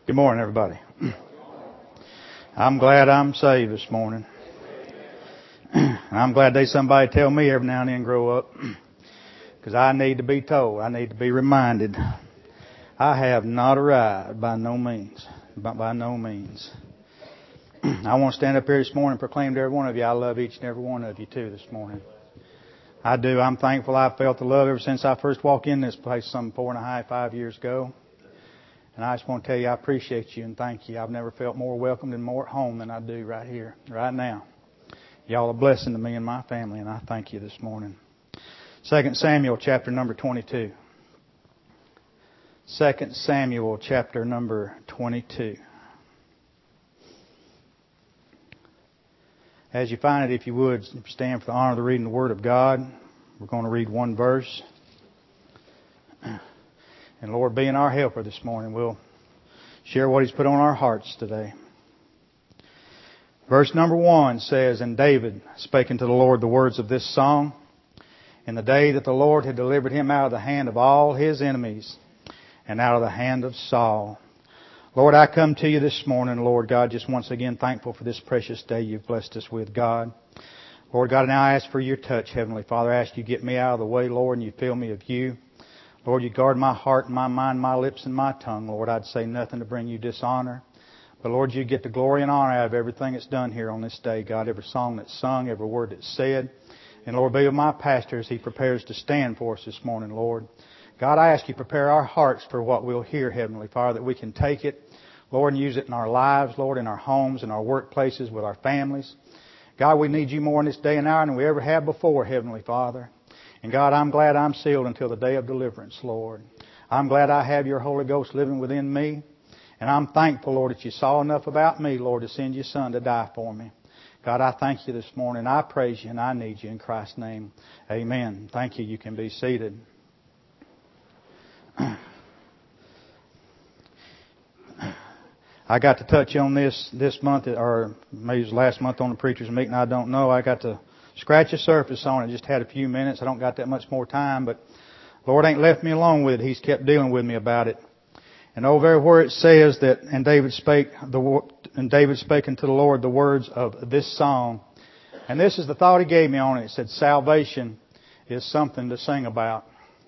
Good morning, everybody. I'm glad I'm saved this morning. I'm glad there's somebody tell me every now and then grow up. Because I need to be told. I need to be reminded. I have not arrived by no means. By no means. I want to stand up here this morning and proclaim to every one of you, I love each and every one of you too this morning. I do. I'm thankful I've felt the love ever since I first walked in this place some 5 years ago. And I just want to tell you I appreciate you and thank you. I've never felt more welcomed and more at home than I do right here, right now. Y'all are a blessing to me and my family, and I thank you this morning. 2 Samuel chapter number 22. 2 Samuel chapter number 22. As you find it, if you would, stand for the honor of the reading of the Word of God. We're going to read one verse. And Lord, being our helper this morning, we'll share what He's put on our hearts today. Verse number 1 says, And David spake unto the Lord the words of this song, in the day that the Lord had delivered him out of the hand of all his enemies, and out of the hand of Saul. Lord, I come to you this morning, Lord God, just once again thankful for this precious day you've blessed us with, God. Lord God, now I ask for your touch, Heavenly Father. I ask you get me out of the way, Lord, and you fill me of you. Lord, you guard my heart and my mind, my lips and my tongue. Lord, I'd say nothing to bring you dishonor. But Lord, you get the glory and honor out of everything that's done here on this day, God. Every song that's sung, every word that's said. And Lord, be with my pastor as he prepares to stand for us this morning, Lord. God, I ask you prepare our hearts for what we'll hear, Heavenly Father, that we can take it, Lord, and use it in our lives, Lord, in our homes, in our workplaces, with our families. God, we need you more in this day and hour than we ever have before, Heavenly Father. And God, I'm glad I'm sealed until the day of deliverance, Lord. I'm glad I have your Holy Ghost living within me. And I'm thankful, Lord, that you saw enough about me, Lord, to send your Son to die for me. God, I thank you this morning. I praise you and I need you in Christ's name. Amen. Thank you. You can be seated. I got to touch on this month, or maybe it was last month on the preacher's meeting. I don't know. I got to scratch the surface on it. Just had a few minutes. I don't got that much more time, but Lord ain't left me alone with it. He's kept dealing with me about it. And over there where it says that, and David spake unto the Lord the words of this song. And this is the thought he gave me on it. It said, salvation is something to sing about.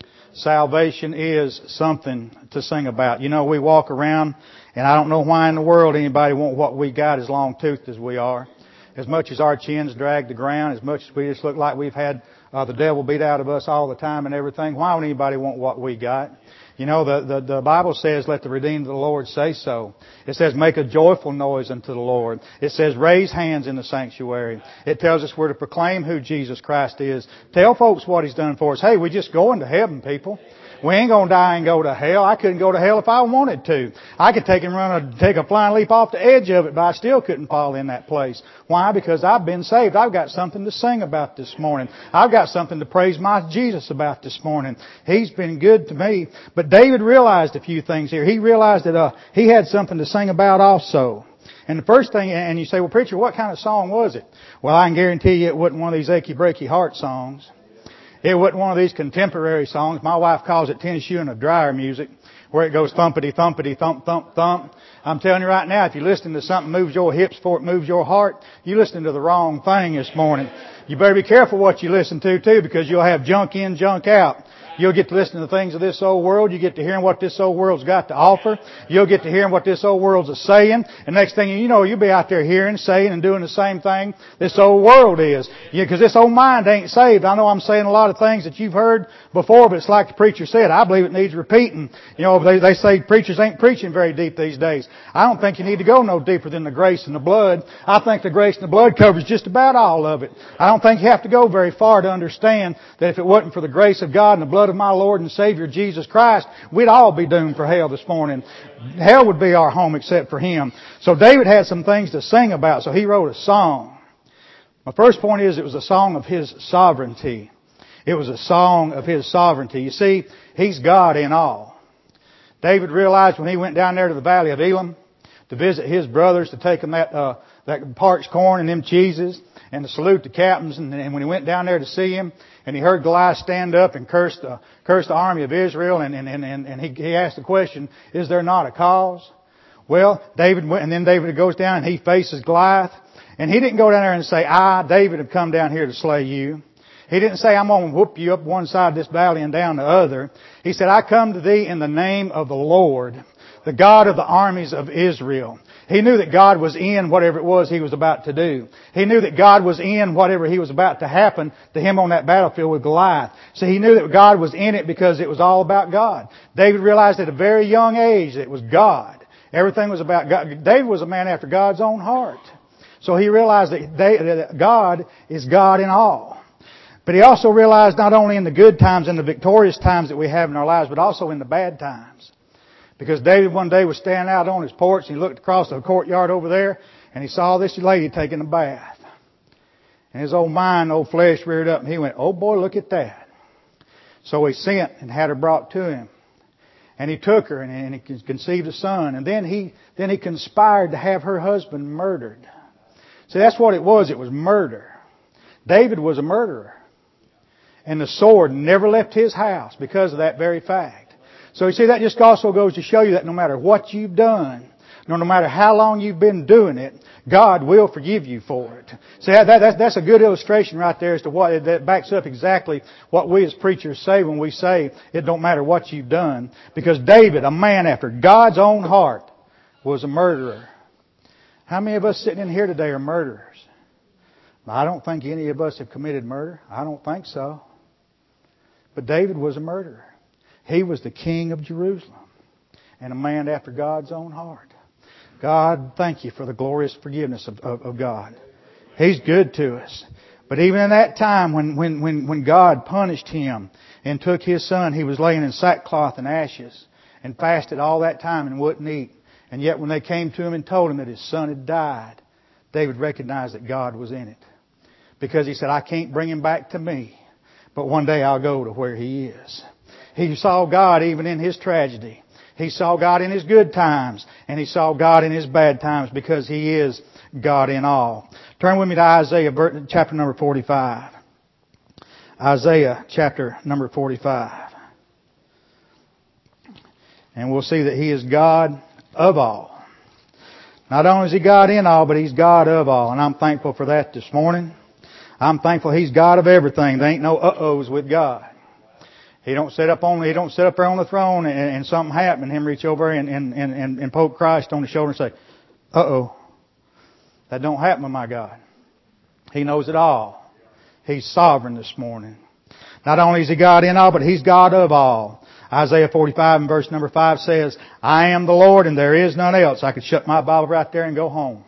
Salvation is something to sing about. You know, we walk around, and I don't know why in the world anybody want what we got as long-toothed as we are. As much as our chins drag the ground, as much as we just look like we've had the devil beat out of us all the time and everything, why would anybody want what we got? You know, the Bible says, let the redeemed of the Lord say so. It says, make a joyful noise unto the Lord. It says, raise hands in the sanctuary. It tells us we're to proclaim who Jesus Christ is. Tell folks what He's done for us. Hey, we're just going to heaven, people. We ain't going to die and go to hell. I couldn't go to hell if I wanted to. I could take a flying leap off the edge of it, but I still couldn't fall in that place. Why? Because I've been saved. I've got something to sing about this morning. I've got something to praise my Jesus about this morning. He's been good to me. But David realized a few things here. He realized that he had something to sing about also. And the first thing, and you say, well, preacher, what kind of song was it? Well, I can guarantee you it wasn't one of these achy breaky heart songs. It wasn't one of these contemporary songs. My wife calls it tennis shoe and a dryer music, where it goes thumpity, thumpity, thump, thump, thump. I'm telling you right now, if you're listening to something that moves your hips before it moves your heart, you're listening to the wrong thing this morning. You better be careful what you listen to, too, because you'll have junk in, junk out. You'll get to listen to things of this old world. You get to hearing what this old world's got to offer. You'll get to hearing what this old world's saying. And next thing you know, you'll be out there hearing, saying, and doing the same thing this old world is. Because this old mind ain't saved. I know I'm saying a lot of things that you've heard before, but it's like the preacher said. I believe it needs repeating. You know, they say preachers ain't preaching very deep these days. I don't think you need to go no deeper than the grace and the blood. I think the grace and the blood covers just about all of it. I don't think you have to go very far to understand that if it wasn't for the grace of God and the blood of my Lord and Savior Jesus Christ, we'd all be doomed for hell this morning. Hell would be our home except for Him. So David had some things to sing about, so he wrote a song. My first point is it was a song of His sovereignty. It was a song of His sovereignty. You see, He's God in all. David realized when he went down there to the valley of Elam to visit his brothers, to take them that parched corn and them cheeses, and to salute the captains, and when he went down there to see him, and he heard Goliath stand up and curse the army of Israel, and he asked the question, is there not a cause? Well, David went, and then David goes down and he faces Goliath. And he didn't go down there and say, I, David, have come down here to slay you. He didn't say, I'm going to whoop you up one side of this valley and down the other. He said, I come to thee in the name of the Lord, the God of the armies of Israel. He knew that God was in whatever it was he was about to do. He knew that God was in whatever he was about to happen to him on that battlefield with Goliath. So he knew that God was in it because it was all about God. David realized at a very young age that it was God. Everything was about God. David was a man after God's own heart. So he realized that God is God in all. But he also realized not only in the good times and the victorious times that we have in our lives, but also in the bad times. Because David one day was standing out on his porch and he looked across the courtyard over there and he saw this lady taking a bath. And his old mind, old flesh reared up and he went, oh boy, look at that. So he sent and had her brought to him. And he took her and he conceived a son. And then he conspired to have her husband murdered. See, that's what it was. It was murder. David was a murderer. And the sword never left his house because of that very fact. So you see, that just also goes to show you that no matter what you've done, no matter how long you've been doing it, God will forgive you for it. See, that's a good illustration right there as to what, that backs up exactly what we as preachers say when we say it don't matter what you've done. Because David, a man after God's own heart, was a murderer. How many of us sitting in here today are murderers? I don't think any of us have committed murder. I don't think so. But David was a murderer. He was the king of Jerusalem and a man after God's own heart. God, thank you for the glorious forgiveness of God. He's good to us. But even in that time when God punished him and took his son, he was laying in sackcloth and ashes and fasted all that time and wouldn't eat. And yet when they came to him and told him that his son had died, David recognized that God was in it. Because he said, I can't bring him back to me, but one day I'll go to where he is. He saw God even in his tragedy. He saw God in his good times, and he saw God in his bad times because he is God in all. Turn with me to Isaiah chapter number 45. Isaiah chapter number 45. And we'll see that he is God of all. Not only is he God in all, but he's God of all. And I'm thankful for that this morning. I'm thankful he's God of everything. There ain't no uh-ohs with God. He don't sit up there on the throne and something happen and him reach over and poke Christ on the shoulder and say, uh-oh. That don't happen with my God. He knows it all. He's sovereign this morning. Not only is he God in all, but he's God of all. Isaiah 45 and verse number 5 says, I am the Lord and there is none else. I could shut my Bible right there and go home.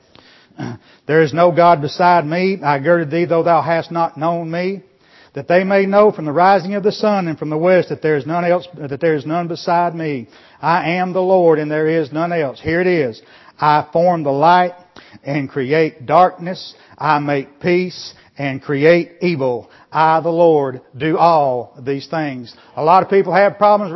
There is no God beside me. I girded thee, though thou hast not known me, that they may know from the rising of the sun and from the west that there is none else, that there is none beside me. I am the Lord and there is none else. Here it is. I form the light and create darkness. I make peace and create evil. I, the Lord, do all these things. A lot of people have problems,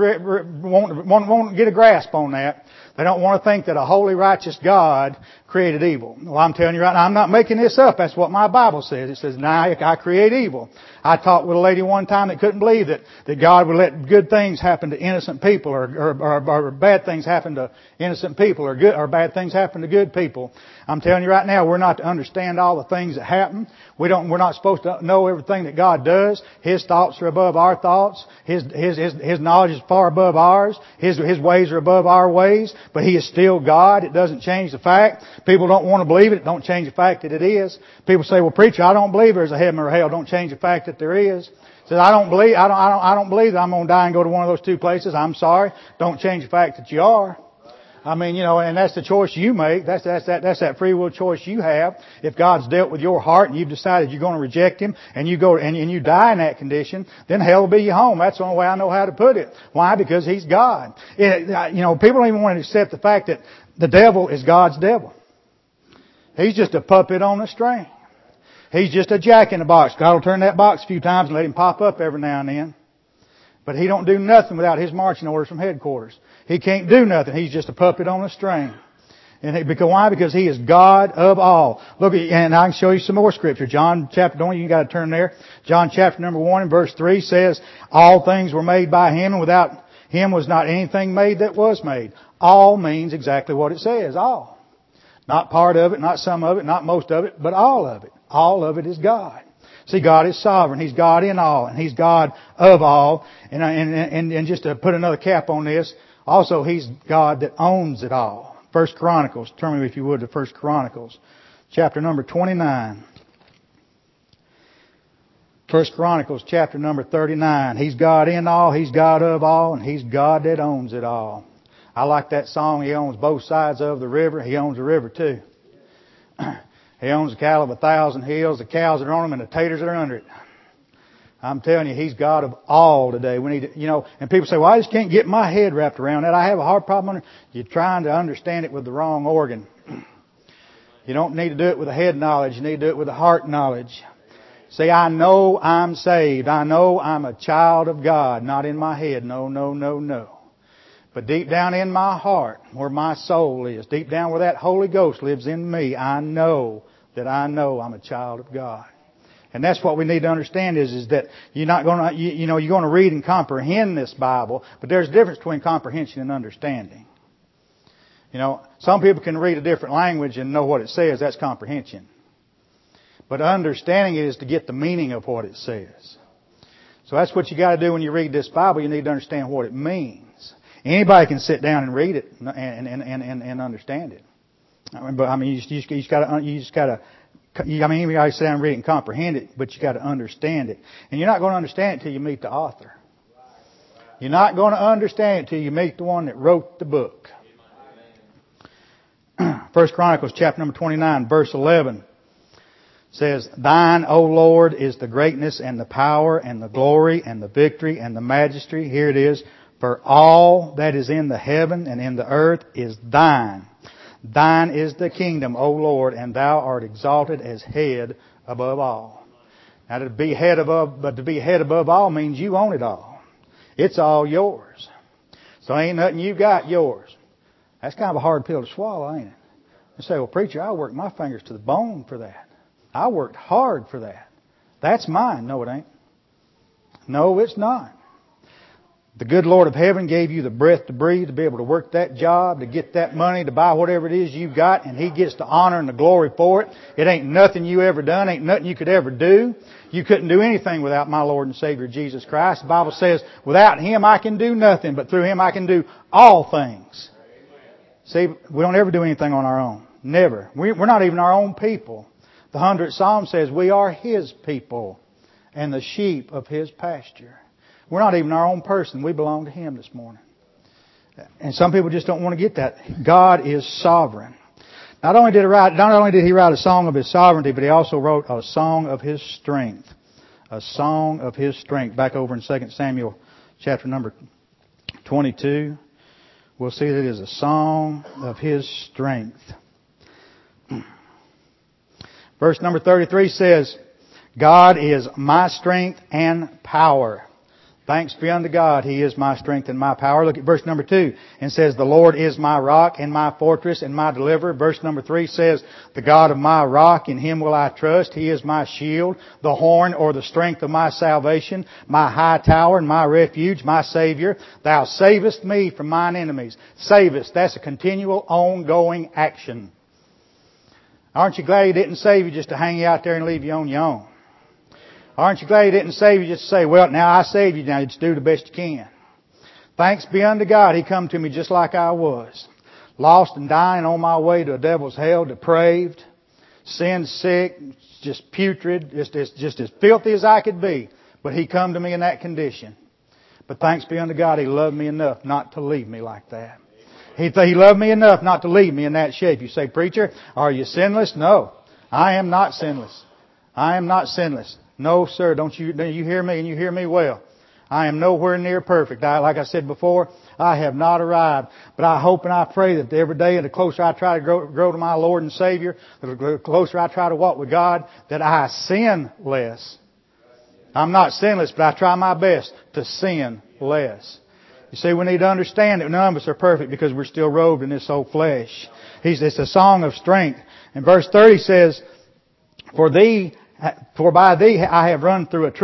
won't get a grasp on that. They don't want to think that a holy, righteous God created evil. Well, I'm telling you right now, I'm not making this up. That's what my Bible says. It says, I create evil. I talked with a lady one time that couldn't believe that God would let good things happen to innocent people or bad things happen to innocent people or bad things happen to good people. I'm telling you right now, we're not to understand all the things that happen. We're not supposed to know everything that God does. His thoughts are above our thoughts. His knowledge is far above ours. His ways are above our ways. But He is still God. It doesn't change the fact. People don't want to believe it. Don't change the fact that it is. People say, well, preacher, I don't believe there's a heaven or hell. Don't change the fact that there is. Says, I don't believe that I'm going to die and go to one of those two places. I'm sorry. Don't change the fact that you are. I mean, and that's the choice you make. That's that free will choice you have. If God's dealt with your heart and you've decided you're going to reject Him and you go and you die in that condition, then hell will be your home. That's the only way I know how to put it. Why? Because He's God. People don't even want to accept the fact that the devil is God's devil. He's just a puppet on a string. He's just a jack in the box. God will turn that box a few times and let him pop up every now and then. But He don't do nothing without His marching orders from headquarters. He can't do nothing. He's just a puppet on a string. Why? Because He is God of all. Look, and I can show you some more scripture. John chapter 1, you got to turn there. John chapter number 1 and verse 3 says, all things were made by Him, and without Him was not anything made that was made. All means exactly what it says. All. Not part of it, not some of it, not most of it, but all of it. All of it is God. See, God is sovereign. He's God in all, and He's God of all. And just to put another cap on this, also He's God that owns it all. 1 Chronicles, turn me if you would to 1 Chronicles, chapter number 29. 1 Chronicles, chapter number 39. He's God in all, He's God of all, and He's God that owns it all. I like that song. He owns both sides of the river. He owns the river too. He owns the cattle of 1,000 hills, the cows that are on them, and the taters that are under it. I'm telling you, He's God of all today. We need to, and people say, well, I just can't get my head wrapped around that. I have a hard problem. You're trying to understand it with the wrong organ. You don't need to do it with the head knowledge. You need to do it with the heart knowledge. Say, I know I'm saved. I know I'm a child of God. Not in my head. No, no, no, no. But deep down in my heart, where my soul is, deep down where that Holy Ghost lives in me, I know that I know I'm a child of God. And that's what we need to understand is that you're not going to, you're going to read and comprehend this Bible, but there's a difference between comprehension and understanding. Some people can read a different language and know what it says. That's comprehension. But understanding it is to get the meaning of what it says. So that's what you got to do when you read this Bible. You need to understand what it means. Anybody can sit down and read it and understand it. But you just got to. Anybody sit down and read it and comprehend it, but you got to understand it. And you're not going to understand it till you meet the author. You're not going to understand it till you meet the one that wrote the book. 1 Chronicles chapter number 29, verse 11 says, Thine, O Lord, is the greatness and the power and the glory and the victory and the majesty. Here it is. For all that is in the heaven and in the earth is Thine. Thine is the kingdom, O Lord, and Thou art exalted as head above all. Now to be head above all means you own it all. It's all yours. So ain't nothing you got yours. That's kind of a hard pill to swallow, ain't it? You say, well, preacher, I worked my fingers to the bone for that. I worked hard for that. That's mine. No, it ain't. No, it's not. The good Lord of heaven gave you the breath to breathe, to be able to work that job, to get that money, to buy whatever it is you got, and He gets the honor and the glory for it. It ain't nothing you ever done, ain't nothing you could ever do. You couldn't do anything without my Lord and Savior Jesus Christ. The Bible says, without Him I can do nothing, but through Him I can do all things. See, we don't ever do anything on our own. Never. We're not even our own people. The 100th Psalm says we are His people and the sheep of His pasture. We're not even our own person. We belong to Him this morning. And some people just don't want to get that. God is sovereign. Not only did He write a song of His sovereignty, but He also wrote a song of His strength. A song of His strength. Back over in 2 Samuel chapter number 22. We'll see that it is a song of His strength. Verse number 33 says, God is my strength and power. Thanks be unto God, He is my strength and my power. Look at verse number 2 and says, the Lord is my rock and my fortress and my deliverer. Verse number 3 says, the God of my rock, in Him will I trust. He is my shield, the horn or the strength of my salvation, my high tower and my refuge, my Savior. Thou savest me from mine enemies. Savest, that's a continual ongoing action. Aren't you glad He didn't save you just to hang you out there and leave you on your own? Aren't you glad He didn't save you just to say, well, now I saved you, now you just do the best you can. Thanks be unto God, He come to me just like I was. Lost and dying on my way to a devil's hell, depraved, sin sick, just putrid, just as filthy as I could be. But He come to me in that condition. But thanks be unto God, He loved me enough not to leave me like that. He loved me enough not to leave me in that shape. You say, preacher, are you sinless? No, I am not sinless. I am not sinless. No, sir, don't you hear me, and you hear me well. I am nowhere near perfect. Like I said before, I have not arrived. But I hope and I pray that every day, and the closer I try to grow to my Lord and Savior, the closer I try to walk with God, that I sin less. I'm not sinless, but I try my best to sin less. You see, we need to understand that none of us are perfect because we're still robed in this old flesh. It's a song of strength. And verse 30 says, For by Thee I have run through a troop,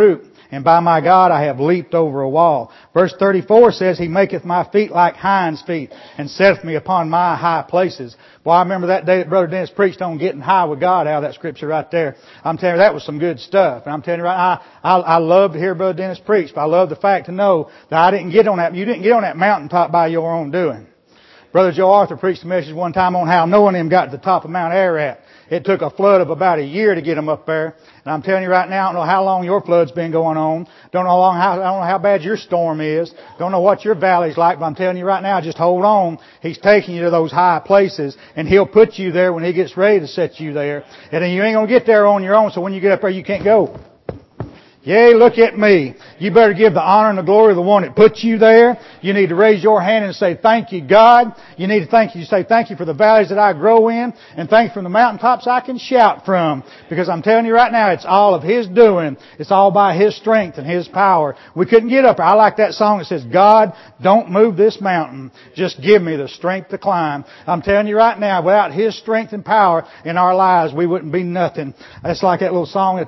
and by my God I have leaped over a wall. Verse 34 says, He maketh my feet like hinds' feet, and setteth me upon my high places. Boy, I remember that day that Brother Dennis preached on getting high with God out of that scripture right there. I'm telling you, that was some good stuff. And I'm telling you right now, I love to hear Brother Dennis preach, but I love the fact to know that you didn't get on that mountaintop by your own doing. Brother Joe Arthur preached a message one time on how Noah and him got to the top of Mount Ararat. It took a flood of about a year to get them up there. And I'm telling you right now, I don't know how long your flood's been going on. Don't know how bad your storm is. Don't know what your valley's like, but I'm telling you right now, just hold on. He's taking you to those high places, and He'll put you there when He gets ready to set you there. And then you ain't gonna get there on your own, so when you get up there, you can't go. Yea, look at me. You better give the honor and the glory of the one that put you there. You need to raise your hand and say, thank you, God. You need to say thank you for the valleys that I grow in, and thank you for the mountaintops I can shout from. Because I'm telling you right now, it's all of His doing. It's all by His strength and His power. We couldn't get up there. I like that song that says, God, don't move this mountain. Just give me the strength to climb. I'm telling you right now, without His strength and power in our lives, we wouldn't be nothing. It's like that little song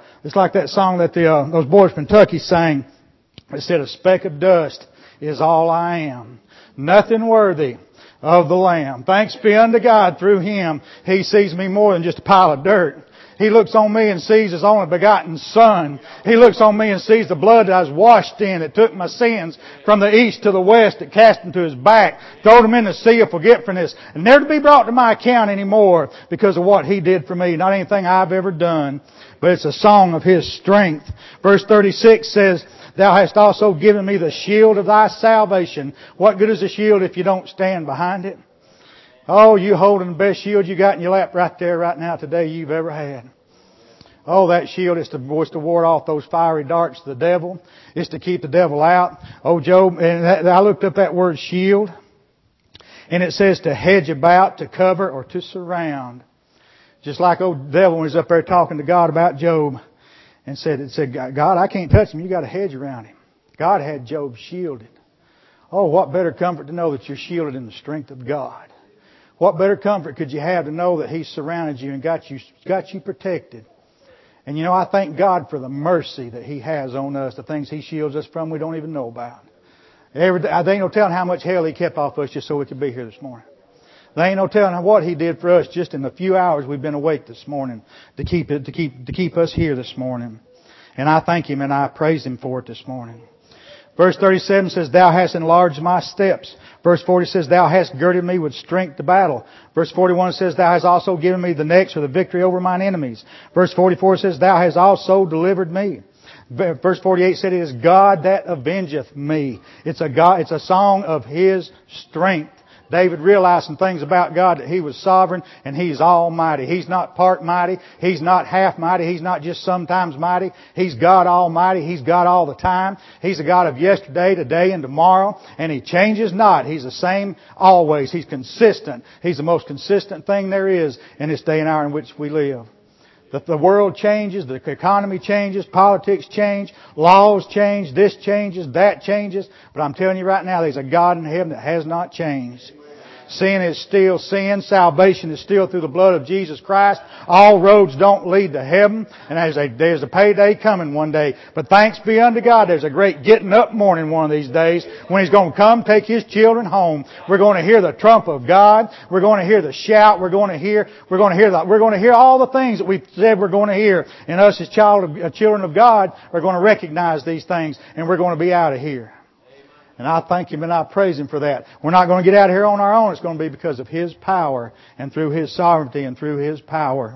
that those boys from Kentucky sang. It said, a speck of dust is all I am, nothing worthy of the Lamb. Thanks be unto God through Him. He sees me more than just a pile of dirt. He looks on me and sees His only begotten Son. He looks on me and sees the blood that I was washed in, that took my sins from the east to the west, that cast them to His back, throwed them in the sea of forgetfulness, and never to be brought to my account anymore because of what He did for me. Not anything I've ever done, but it's a song of His strength. Verse 36 says, Thou hast also given me the shield of Thy salvation. What good is a shield if you don't stand behind it? Oh, you holding the best shield you got in your lap right there, right now, today you've ever had. Oh, that shield is to ward off those fiery darts of the devil. It's to keep the devil out. Oh, Job, and I looked up that word shield, and it says to hedge about, to cover, or to surround. Just like old devil was up there talking to God about Job, and said, God, I can't touch him. You got a hedge around him. God had Job shielded. Oh, what better comfort to know that you're shielded in the strength of God. What better comfort could you have to know that He's surrounded you and got you protected? And you know, I thank God for the mercy that He has on us, the things He shields us from we don't even know about. There ain't no telling how much hell He kept off us just so we could be here this morning. There ain't no telling what He did for us just in the few hours we've been awake this morning to keep us here this morning. And I thank Him and I praise Him for it this morning. Verse 37 says, Thou hast enlarged my steps. Verse 40 says, Thou hast girded me with strength to battle. Verse 41 says, Thou hast also given me the next or the victory over mine enemies. Verse 44 says, Thou hast also delivered me. Verse 48 said, It is God that avengeth me. It's a song of His strength. David realized some things about God, that He was sovereign and He's almighty. He's not part mighty. He's not half mighty. He's not just sometimes mighty. He's God almighty. He's God all the time. He's the God of yesterday, today, and tomorrow. And He changes not. He's the same always. He's consistent. He's the most consistent thing there is in this day and hour in which we live. The world changes, the economy changes, politics change, laws change, this changes, that changes. But I'm telling you right now, there's a God in heaven that has not changed. Sin is still sin. Salvation is still through the blood of Jesus Christ. All roads don't lead to heaven. And there's a payday coming one day. But thanks be unto God, there's a great getting up morning one of these days when He's going to come take His children home. We're going to hear the trump of God. We're going to hear the shout. We're going to hear all the things that we've said we're going to hear. And us as children of God are going to recognize these things, and we're going to be out of here. And I thank Him and I praise Him for that. We're not going to get out of here on our own. It's going to be because of His power and through His sovereignty and through His power.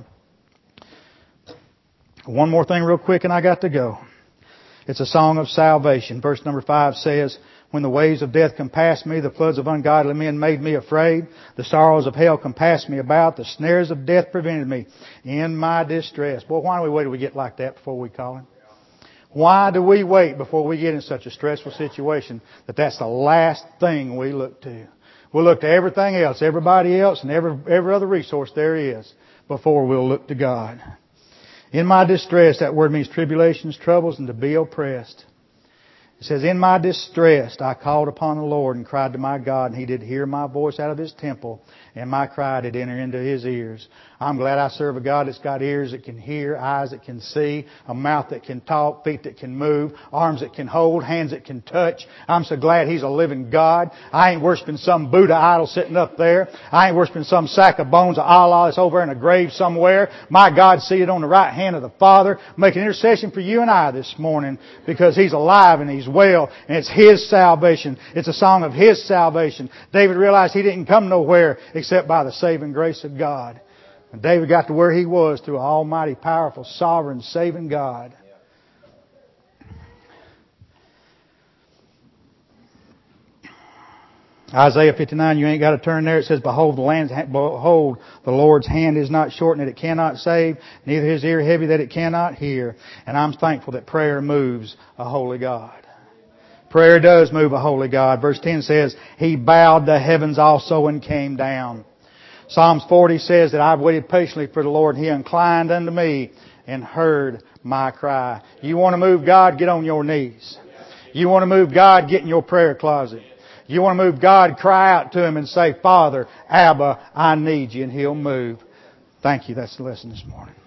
One more thing real quick and I got to go. It's a song of salvation. Verse number 5 says, When the waves of death compassed me, the floods of ungodly men made me afraid. The sorrows of hell compassed me about. The snares of death prevented me in my distress. Boy, why do we wait till we get like that before we call Him? Why do we wait before we get in such a stressful situation that's the last thing we look to? We'll look to everything else, everybody else, and every other resource there is before we'll look to God. In my distress, that word means tribulations, troubles, and to be oppressed. It says, in my distress I called upon the Lord and cried to my God, and He did hear my voice out of His temple, and my cry did enter into His ears. I'm glad I serve a God that's got ears that can hear, eyes that can see, a mouth that can talk, feet that can move, arms that can hold, hands that can touch. I'm so glad He's a living God. I ain't worshiping some Buddha idol sitting up there. I ain't worshiping some sack of bones of Allah that's over in a grave somewhere. My God's seated on the right hand of the Father, making intercession for you and I this morning, because He's alive and He's well, and it's His salvation. It's a song of His salvation. David realized he didn't come nowhere except by the saving grace of God. And David got to where he was through an almighty, powerful, sovereign, saving God. Isaiah 59, you ain't got to turn there. It says, behold, the Lord's hand is not shortened that it cannot save, neither His ear heavy that it cannot hear. And I'm thankful that prayer moves a holy God. Prayer does move a holy God. Verse 10 says, He bowed the heavens also and came down. Psalms 40 says that I've waited patiently for the Lord, and He inclined unto me and heard my cry. You want to move God? Get on your knees. You want to move God? Get in your prayer closet. You want to move God? Cry out to Him and say, Father, Abba, I need You, and He'll move. Thank you. That's the lesson this morning.